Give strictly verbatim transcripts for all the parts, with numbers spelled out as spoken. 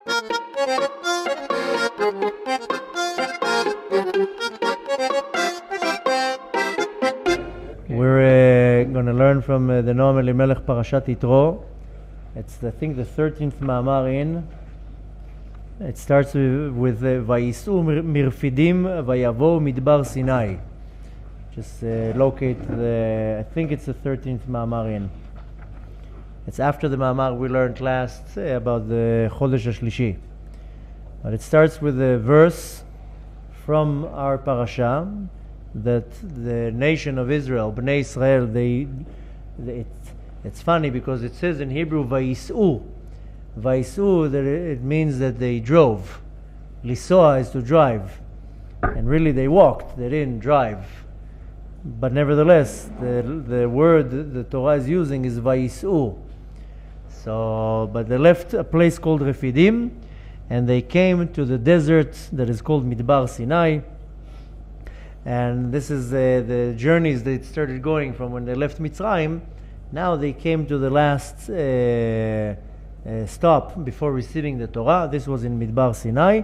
We're uh, going to learn from uh, the Noam Elimelech Parashat Yitro. It's, I think, the thirteenth Ma'amar in. It starts with, with Vayisu mirfidim vayavo midbar Sinai. Just uh, locate the, I think it's the thirteenth Ma'amar in. It's after the Ma'amar we learned last uh, about the Chodesh HaShlishi. But it starts with a verse from our parasha that the nation of Israel, Bnei Israel, they, they it's, it's funny because it says in Hebrew Vayisu. Vayisu, that it means that they drove. Lisoa is to drive. And really they walked, they didn't drive. But nevertheless, the, the word the Torah is using is Vayisu. So, but they left a place called Refidim, and they came to the desert that is called Midbar Sinai. And this is uh, the journeys they started going from when they left Mitzrayim. Now they came to the last uh, uh, stop before receiving the Torah. This was in Midbar Sinai.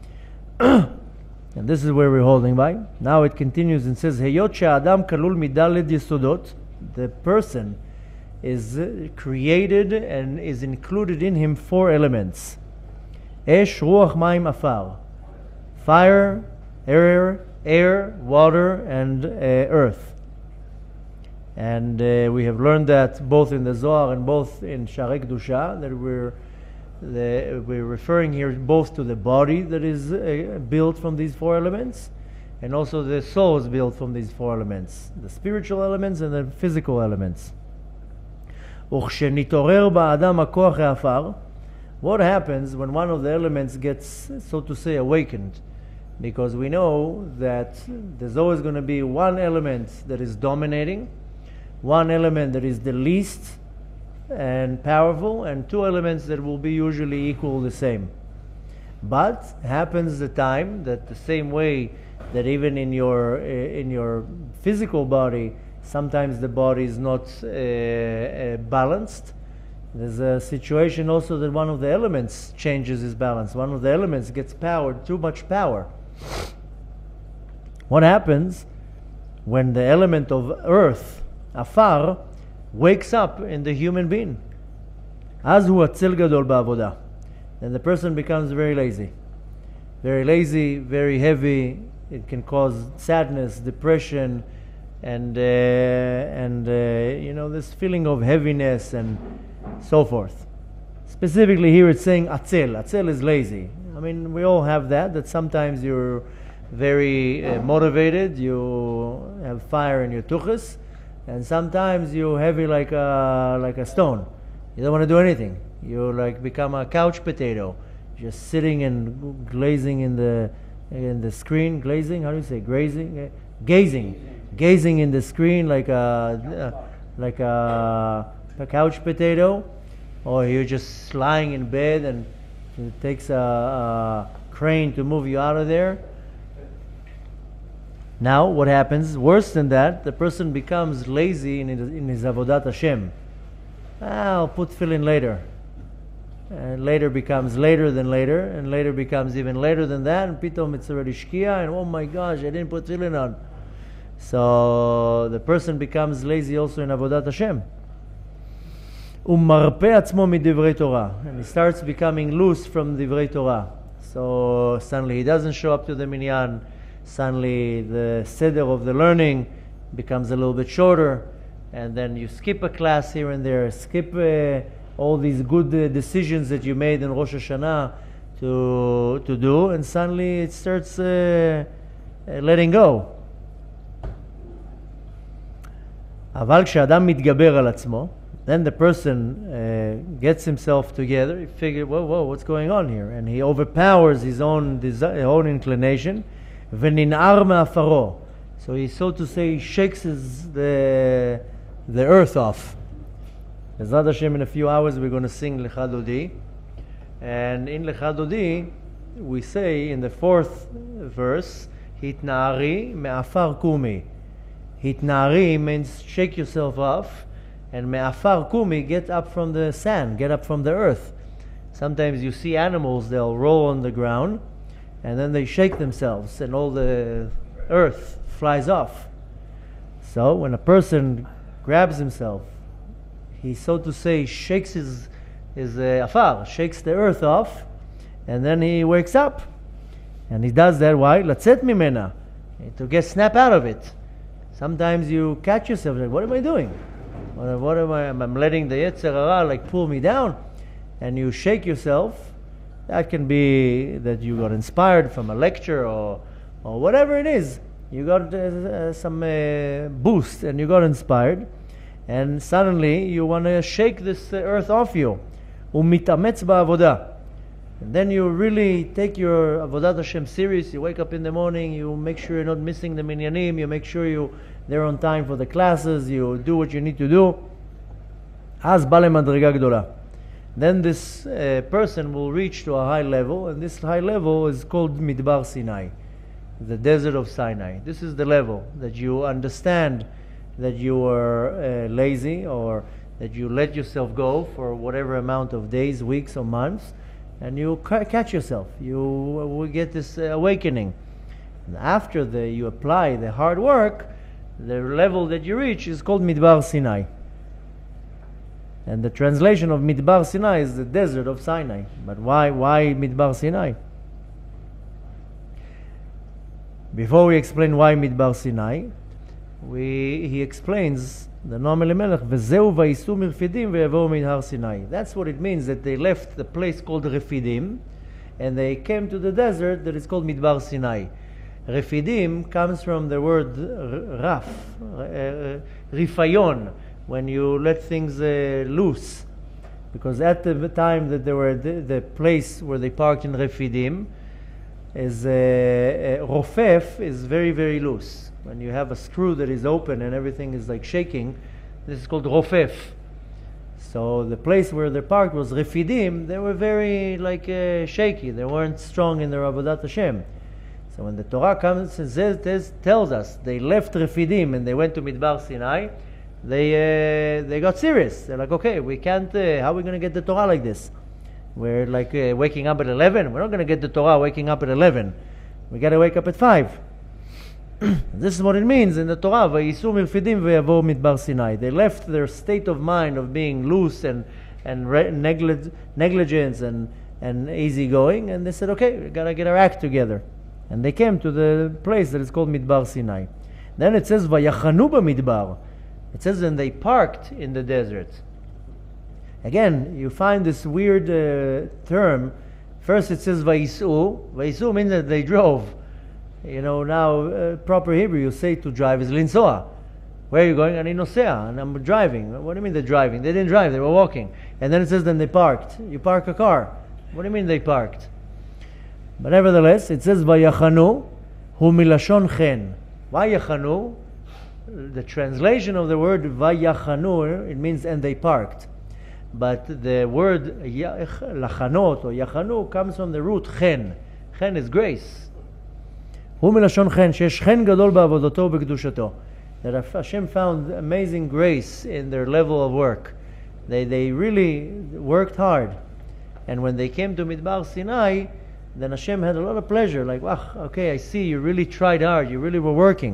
And this is where we're holding by. Now it continues and says, Heyot she'adam kalul midaled yesodot. The person is uh, created and is included in him four elements. Esh, ruach, mayim, afar. Fire, air, air, water, and uh, earth. And uh, we have learned that both in the Zohar and both in Sharei Kedusha, that we're, the, we're referring here both to the body that is uh, built from these four elements, and also the soul is built from these four elements, the spiritual elements and the physical elements. וכשנתעורר באדם הכוח העפר, what happens when one of the elements gets, so to say, awakened? Because we know that there's always going to be one element that is dominating, one element that is the least and powerful, and two elements that will be usually equal the same. But happens the time that the same way that even in your in your physical body, sometimes the body is not uh, uh, balanced. There's a situation also that one of the elements changes its balance. One of the elements gets power, too much power. What happens when the element of earth, afar, wakes up in the human being? Az hu atzel gadol ba'avodah. Then the person becomes very lazy. Very lazy, very heavy. It can cause sadness, depression, and uh, and uh, you know, this feeling of heaviness and so forth. Specifically here it's saying atzel. Atzel is lazy. I mean, we all have that, that sometimes you're very uh, motivated, you have fire in your tuchus, and sometimes you're heavy like a, like a stone. You don't want to do anything. You like become a couch potato, just sitting and glazing in the in the screen. Glazing, how do you say? Grazing, uh, gazing, gazing in the screen like a uh, like a, a couch potato, or you're just lying in bed and it takes a, a crane to move you out of there. Now, what happens? Worse than that, the person becomes lazy in his, in his avodat Hashem. Ah, I'll put tefillin later. And later becomes later than later, and later becomes even later than that, and pitom it's already shkia, and oh my gosh, I didn't put tefillin on. So the person becomes lazy also in avodat Hashem. Umarpe atzmo midivrei Torah, and he starts becoming loose from divrei Torah. So suddenly he doesn't show up to the minyan. Suddenly the seder of the learning becomes a little bit shorter, and then you skip a class here and there, skip uh, all these good uh, decisions that you made in Rosh Hashanah to to do, and suddenly it starts uh, uh, letting go. אבל כשאדם מתגבר על עצמו, then the person uh, gets himself together, he figures, whoa, whoa, what's going on here? And he overpowers his own desire, own inclination, וננער מעפרו. So he, so to say, shakes his, the, the earth off. Bezrat Hashem, in a few hours we're going to sing Lecha Dodi. And in Lecha Dodi, we say in the fourth verse, Hitna'ari me'afar kumi. Hitna'ari means shake yourself off, and me'afar kumi, get up from the sand, get up from the earth. Sometimes you see animals, they'll roll on the ground, and then they shake themselves, and all the earth flies off. So when a person grabs himself, he, so to say, shakes his, his uh, afar, shakes the earth off, and then he wakes up. And he does that, why? Latzet mimena, to get snap out of it. Sometimes you catch yourself, like, what am I doing? What, what am I, I'm letting the Yetzer Hara like pull me down, and you shake yourself. That can be that you got inspired from a lecture or, or whatever it is. You got uh, uh, some uh, boost and you got inspired, and suddenly you want to shake this uh, earth off you. Umitametz ba'avodah. And then you really take your Avodat Hashem serious. You wake up in the morning, you make sure you're not missing the minyanim, you make sure you they're on time for the classes, you do what you need to do. Az bale madriga gdola. Then this uh, person will reach to a high level, and this high level is called Midbar Sinai, the desert of Sinai. This is the level that you understand that you are uh, lazy, or that you let yourself go for whatever amount of days, weeks, or months, and you ca- catch yourself. You will get this uh, awakening. And after the, you apply the hard work, the level that you reach is called Midbar Sinai. And the translation of Midbar Sinai is the desert of Sinai. But why, why Midbar Sinai? Before we explain why Midbar Sinai, we, he explains the Noam Elimelech, V'zeu vayisu mirfidim ve'yavo'u midhar Sinai. That's what it means, that they left the place called Refidim, and they came to the desert that is called Midbar Sinai. Refidim comes from the word raf, uh, rifayon, when you let things uh, loose. Because at the time that they were the, the place where they parked in Refidim is uh, uh, rofef is very very loose. When you have a screw that is open and everything is like shaking, this is called rofef. So the place where they parked was Refidim. They were very like uh, shaky. They weren't strong in their Avodat Hashem. So when the Torah comes and says, tells us they left Refidim and they went to Midbar Sinai, they uh, they got serious. They're like, okay, we can't, uh, how are we going to get the Torah like this? We're like uh, waking up at eleven. We're not going to get the Torah waking up at eleven. We got to wake up at five. This is what it means in the Torah. Vayisu mirfidim ve'yavo'u midbar Sinai. They left their state of mind of being loose and and re- neglig- negligence and and easygoing, and they said, okay, we got to get our act together. And they came to the place that is called Midbar Sinai. Then it says vayachanu b'midbar. It says, and they parked in the desert. Again, you find this weird uh, term. First it says Vayisu. Vayisu means that they drove. You know, now, uh, proper Hebrew, you say to drive is linsoa. Where are you going? Ani nosea, and I'm driving. What do you mean they're driving? They didn't drive, they were walking. And then it says then they parked. You park a car. What do you mean they parked? But nevertheless, it says Vayachanu hu milashon chen. Why yachanu? The translation of the word Vayachanu, it means and they parked. But the word lachanot or yachanu comes from the root chen. Chen is grace. hu milashon chen, sheyesh chen gadol ba'avodato u'bekdushato. That Hashem found amazing grace in their level of work. They they really worked hard. And when they came to Midbar Sinai, then Hashem had a lot of pleasure. Like, wow, okay, I see, you really tried hard, you really were working.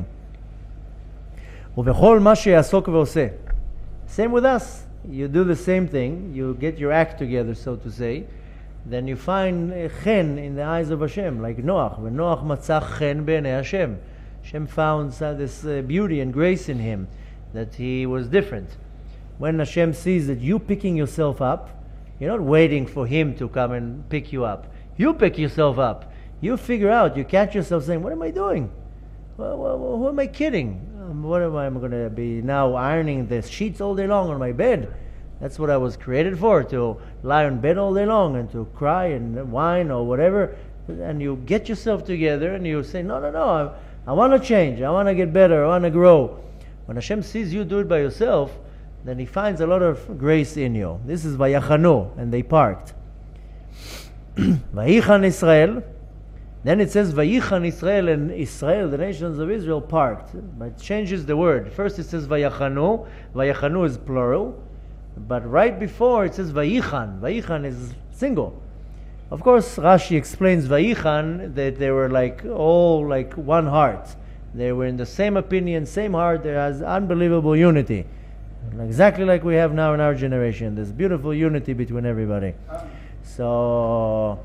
ובכל מה שיעסוק ועושה. Same with us. You do the same thing, you get your act together, so to say, then you find chen in the eyes of Hashem, like Noach. When Noach מצא chen בעיני Hashem. Hashem found this uh, beauty and grace in him, that he was different. When Hashem sees that you picking yourself up, you're not waiting for him to come and pick you up. You pick yourself up. You figure out, you catch yourself saying, what am I doing? Well, well, well, who am I kidding? Um, what am I I'm going to be now ironing the sheets all day long on my bed? That's what I was created for, to lie on bed all day long and to cry and whine or whatever. And you get yourself together and you say, no, no, no, I, I want to change. I want to get better. I want to grow. When Hashem sees you do it by yourself, then He finds a lot of grace in you. This is Vayachanu, and they parked. Vayichan Israel. Then it says Vayichan Israel, and Israel, the nations of Israel, parked. But it changes the word. First it says Vayachanu. Vayachanu is plural. But right before it says Vayichan. Vayichan is single. Of course, Rashi explains Vayichan that they were like all like one heart. They were in the same opinion, same heart. There has unbelievable unity, exactly like we have now in our generation. There's beautiful unity between everybody. So,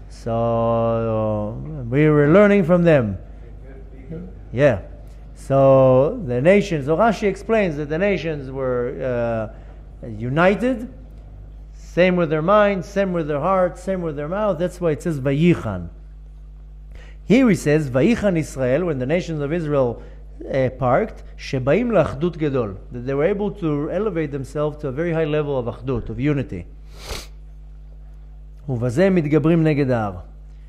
so we were learning from them. Yeah. So the nations. So Rashi explains that the nations were uh, united. Same with their mind, same with their heart, same with their mouth. That's why it says Vayichan. Here he says Vayichan Israel, when the nations of Israel uh, parked, Shebaim la'achdut gedol, that they were able to elevate themselves to a very high level of achdut, of unity. ובזה מתגברים נגד ההר.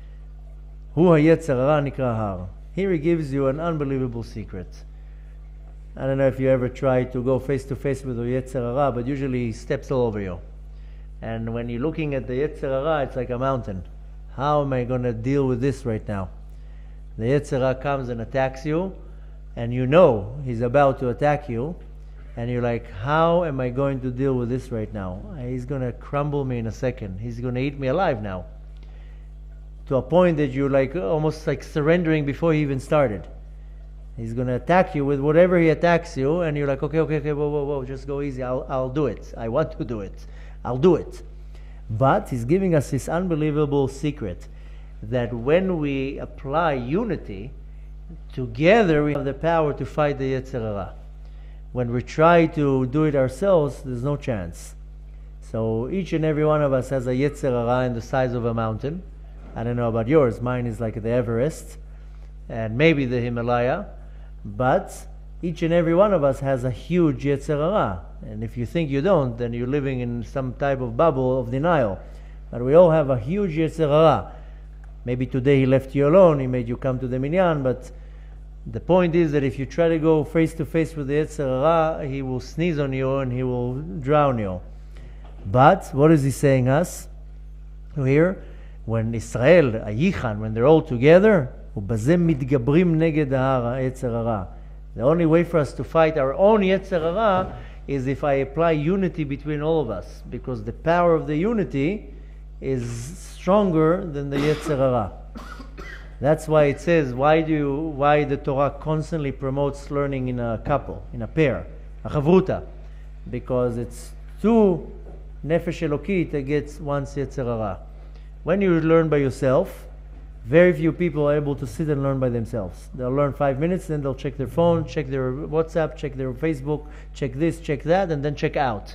הוא היצר הרע נקרא הר. Here he gives you an unbelievable secret. I don't know if you ever try to go face to face with the Yetzer Hara, but usually he steps all over you. And when you're looking at the Yetzer Hara, it's like a mountain. How am I going to deal with this right now? The Yetzer Hara comes and attacks you, and you know he's about to attack you, and you're like, how am I going to deal with this right now? He's going to crumble me in a second. He's going to eat me alive now. To a point that you're like almost like surrendering before he even started. He's going to attack you with whatever he attacks you, and you're like, okay, okay, okay, whoa, whoa, whoa, just go easy. I'll, I'll do it. I want to do it. I'll do it. But he's giving us this unbelievable secret that when we apply unity, together we have the power to fight the Yetzer Hara. When we try to do it ourselves, there's no chance. So each and every one of us has a Yetzer Hara in the size of a mountain. I don't know about yours. Mine is like the Everest and maybe the Himalaya. But each and every one of us has a huge Yetzer Hara. And if you think you don't, then you're living in some type of bubble of denial. But we all have a huge Yetzer Hara. Maybe today he left you alone, he made you come to the minyan, but the point is that if you try to go face to face with the Yetzer Hara, he will sneeze on you and he will drown you. But what is he saying us here? When Israel, Ayichan, when they're all together, ובזה מתגברים נגד היצר הרע. The only way for us to fight our own Yetzer Hara is if I apply unity between all of us, because the power of the unity is stronger than the Yetzer Hara. That's why it says, why do you, why the Torah constantly promotes learning in a couple, in a pair, a chavruta, because it's two nefesh elokit against one Yetzer Hara. When you learn by yourself, very few people are able to sit and learn by themselves. They'll learn five minutes, then they'll check their phone, check their WhatsApp, check their Facebook, check this, check that, and then check out.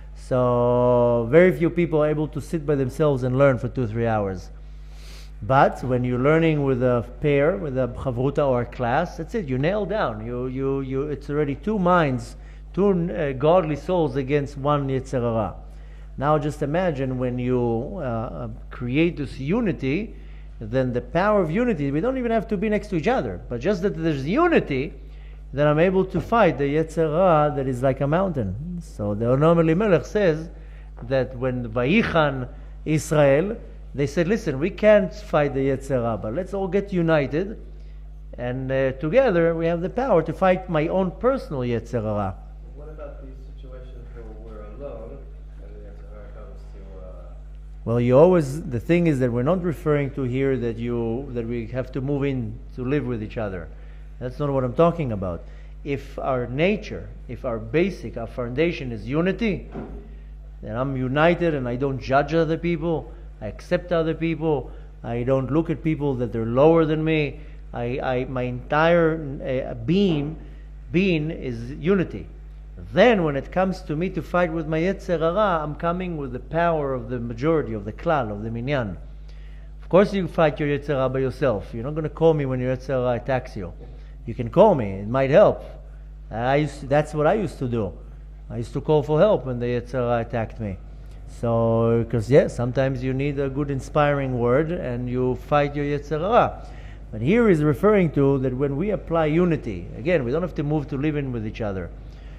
So very few people are able to sit by themselves and learn for two or three hours. But when you're learning with a pair, with a chavruta or a class, that's it. You nail down. You, you, you. It's already two minds, two uh, godly souls against one Yetzer Hara. Now just imagine when you uh, create this unity, then the power of unity, we don't even have to be next to each other, but just that there's unity, then I'm able to fight the Yetzer Hara that is like a mountain. So the Noam Elimelech says that when Vayichan Israel, they said, listen, we can't fight the Yetzer Hara, but let's all get united, and uh, together we have the power to fight my own personal Yetzer Hara. What about these situations where we're alone and the Yetzer Hara comes to... Uh... Well, you always, the thing is that we're not referring to here that you that we have to move in to live with each other. That's not what I'm talking about. If our nature, if our basic, our foundation is unity, then I'm united and I don't judge other people, I accept other people, I don't look at people that they're lower than me. I, I my entire uh, being, being is unity. Then when it comes to me to fight with my Yetzer Hara, I'm coming with the power of the majority, of the klal, of the minyan. Of course you fight your Yetzer Hara by yourself. You're not going to call me when your Yetzer Hara attacks you. You can call me, it might help. I used to, that's what I used to do. I used to call for help when the Yetzer Hara attacked me. So, because yes, sometimes you need a good inspiring word and you fight your Yetzer Hara. But here is referring to that when we apply unity, again, we don't have to move to live in with each other.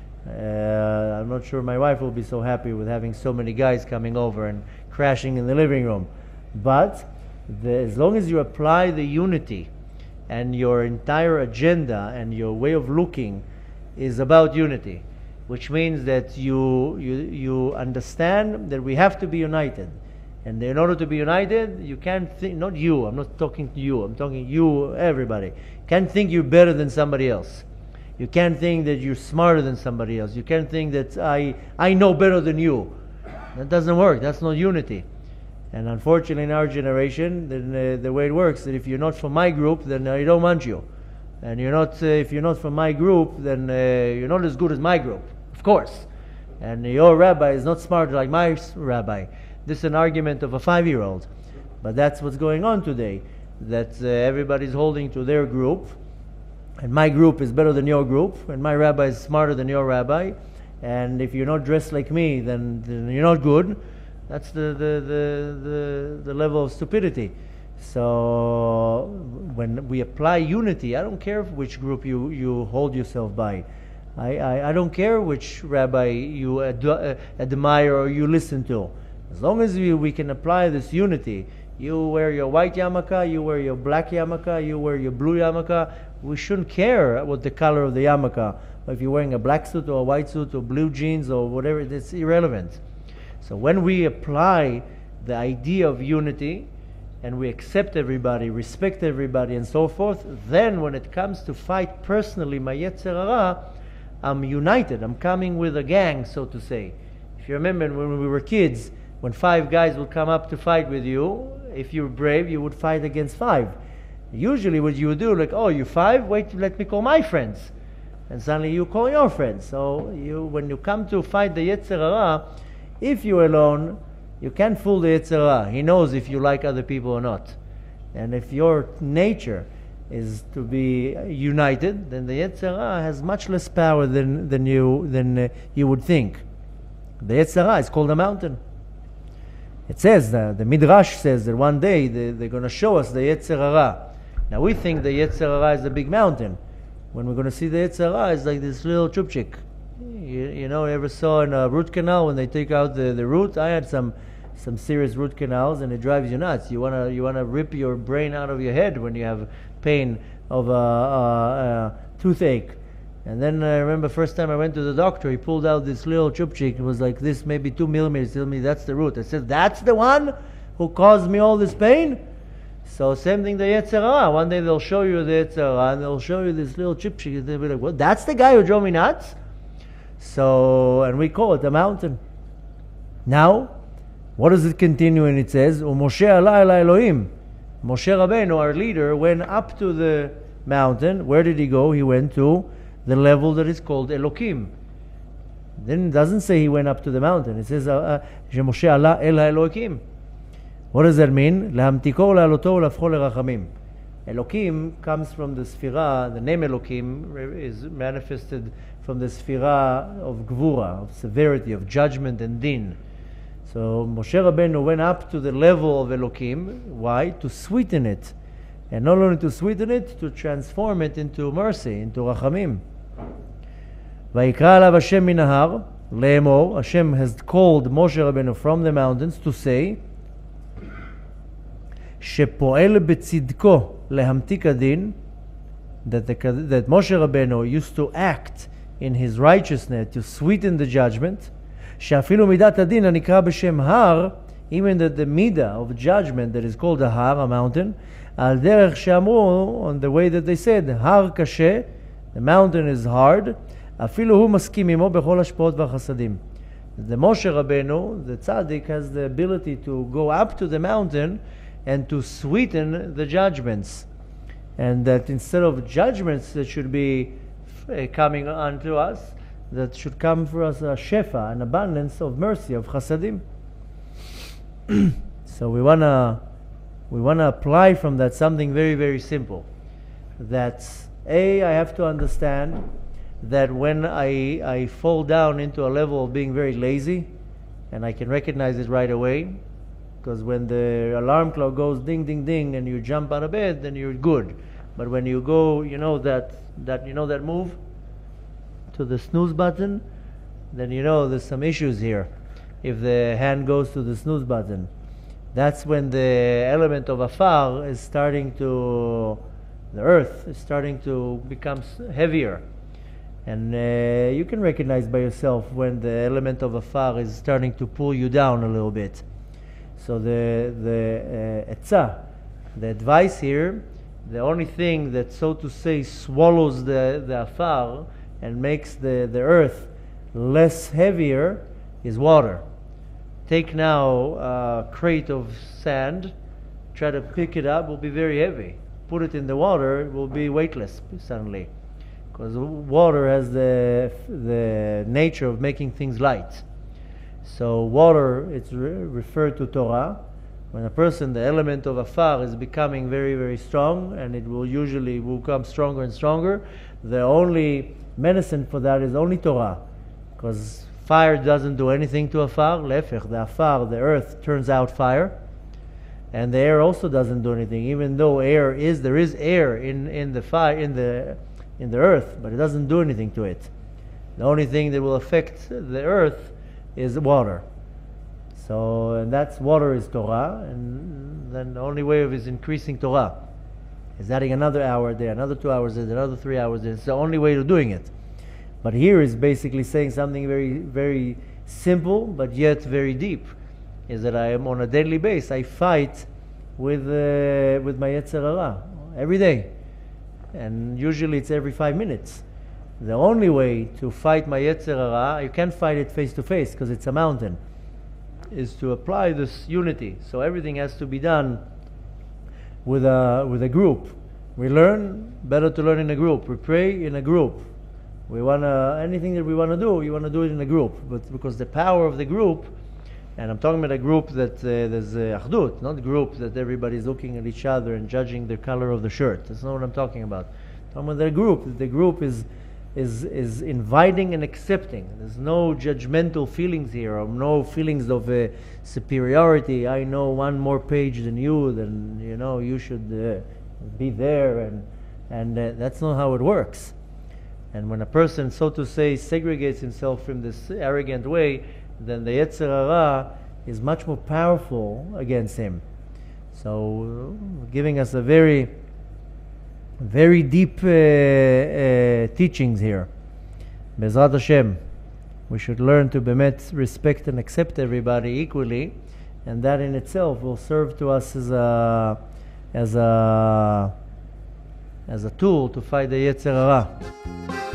Uh, I'm not sure my wife will be so happy with having so many guys coming over and crashing in the living room. But the, as long as you apply the unity and your entire agenda and your way of looking is about unity, which means that you, you, you understand that we have to be united. And in order to be united, you can't think, not you, I'm not talking to you, I'm talking you, everybody. Can't think you're better than somebody else. You can't think that you're smarter than somebody else. You can't think that I, I know better than you. That doesn't work. That's not unity. And unfortunately, in our generation, then, uh, the way it works, that if you're not from my group, then I don't want you. And you're not, uh, if you're not from my group, then uh, you're not as good as my group, of course. And your rabbi is not smart like my rabbi. This is an argument of a five-year-old. But that's what's going on today, that uh, everybody's holding to their group, and my group is better than your group, and my rabbi is smarter than your rabbi, and if you're not dressed like me, then, then you're not good. That's the, the, the, the, the level of stupidity. So when we apply unity, I don't care which group you, you hold yourself by. I, I, I don't care which rabbi you ad, uh, admire or you listen to. As long as we, we can apply this unity, you wear your white yarmulke, you wear your black yarmulke, you wear your blue yarmulke, we shouldn't care what the color of the yarmulke. If you're wearing a black suit or a white suit or blue jeans or whatever, it's irrelevant. So when we apply the idea of unity and we accept everybody, respect everybody and so forth, then when it comes to fight personally my Yetzer Hara, I'm united. I'm coming with a gang, so to say. If you remember when we were kids, when five guys would come up to fight with you, if you were brave, you would fight against five. Usually what you would do, like, oh, you five? Wait, let me call my friends. And suddenly you call your friends. So you, when you come to fight the Yetzer Hara, if you're alone, you can't fool the Yetzer Hara. He knows if you like other people or not. And if your nature is to be united, then the Yetzer Hara has much less power than, than, you, than uh, you would think. The Yetzer Hara is called a mountain. It says, uh, the Midrash says that one day they, they're going to show us the Yetzer Hara. Now we think the Yetzer Hara is a big mountain. When we're going to see the Yetzer Hara, it's like this little chupchik. You, you know, you ever saw in a root canal when they take out the, the root? I had some some serious root canals, and it drives you nuts. You wanna you wanna rip your brain out of your head when you have pain of a, a, a toothache. And then I remember first time I went to the doctor, he pulled out this little chupchik. It was like this, maybe two millimeters. He told me that's the root. I said, that's the one who caused me all this pain? So same thing the Yetzer Hara. One day they'll show you the Yetzer Hara and they'll show you this little chupchik. They'll be like, well, that's the guy who drove me nuts? So, and we call it a mountain. Now, what does it continue? And it says, Moshe ala el Elohim. Moshe Rabbeinu, our leader, went up to the mountain. Where did he go? He went to the level that is called Elokim. Then it doesn't say he went up to the mountain. It says, Moshe ala el Elokim. What does that mean? Lehamtiko le'aloto le'afcho lerachamim. Elokim comes from the Sphira. The name Elokim is manifested from the Sphira of Gvura, of severity, of judgment and din. So Moshe Rabbeinu went up to the level of Elokim. Why? To sweeten it. And not only to sweeten it, to transform it into mercy, into rachamim. Vayikra alav Hashem min hahar, le'emor. Hashem has called Moshe Rabbeinu from the mountains to say, שפועל בצדקו להמתיק הדין, that, the, that Moshe Rabbeinu used to act in his righteousness to sweeten the judgment, שאפילו מידת הדין הנקרא בשם הר, even that the midah of judgment that is called a har, a mountain, על דרך שאמרו, on the way that they said, הר קשה, the mountain is hard, אפילו הוא מסכים עמו בכל השפעות והחסדים. The Moshe Rabbeinu, the tzaddik, has the ability to go up to the mountain and to sweeten the judgments. And that instead of judgments that should be uh, coming unto us, that should come for us a shefa, an abundance of mercy, of chasadim. So we wanna we wanna apply from that something very, very simple. That A, I have to understand that when I, I fall down into a level of being very lazy, and I can recognize it right away, because when the alarm clock goes ding, ding, ding, and you jump out of bed, then you're good. But when you go, you know that, that you know that move to the snooze button, then you know there's some issues here. If the hand goes to the snooze button, that's when the element of afar is starting to, the earth is starting to become heavier. And uh, you can recognize by yourself when the element of afar is starting to pull you down a little bit. So the the uh, etzah, the advice here, the only thing that, so to say, swallows the, the afar and makes the, the earth less heavier is water. Take now a crate of sand, try to pick it up, it will be very heavy. Put it in the water, it will be weightless suddenly. Because water has the, the nature of making things light. So water, it's re referred to Torah. When a person, the element of afar is becoming very, very strong, and it will usually will become stronger and stronger, the only medicine for that is only Torah. Because fire doesn't do anything to afar. Lefech, the afar, the earth turns out fire. And the air also doesn't do anything, even though air is, there is air in, in the fire, in the, in the earth, but it doesn't do anything to it. The only thing that will affect the earth is water. So, and that's, water is Torah, and then the only way of is increasing Torah. Is adding another hour there, another two hours there, another three hours there. It's the only way of doing it. But here is basically saying something very, very simple, but yet very deep. Is that I am on a daily basis, I fight with uh, with my Yetzer Hara every day. And usually it's every five minutes. The only way to fight my Yetzer Hara, you can't fight it face to face because it's a mountain, is to apply this unity. So everything has to be done with a, with a group. We learn, better to learn in a group. We pray in a group. We wanna, anything that we want to do, you want to do it in a group. But because the power of the group, and I'm talking about a group that uh, there's uh, achdut, not a group that everybody's looking at each other and judging the color of the shirt. That's not what I'm talking about. I'm talking about the group. The group is, is, is inviting and accepting. There's no judgmental feelings here, or no feelings of uh, superiority. I know one more page than you, then you know you should uh, be there, and, and uh, that's not how it works. And when a person, so to say, segregates himself from this arrogant way, then the Yetzer Hara is much more powerful against him. So, uh, giving us a very, very deep uh, uh, teachings here. Bezrat Hashem, we should learn to bemet respect and accept everybody equally, and that in itself will serve to us as a, as a, as a tool to fight the Yetzer Hara.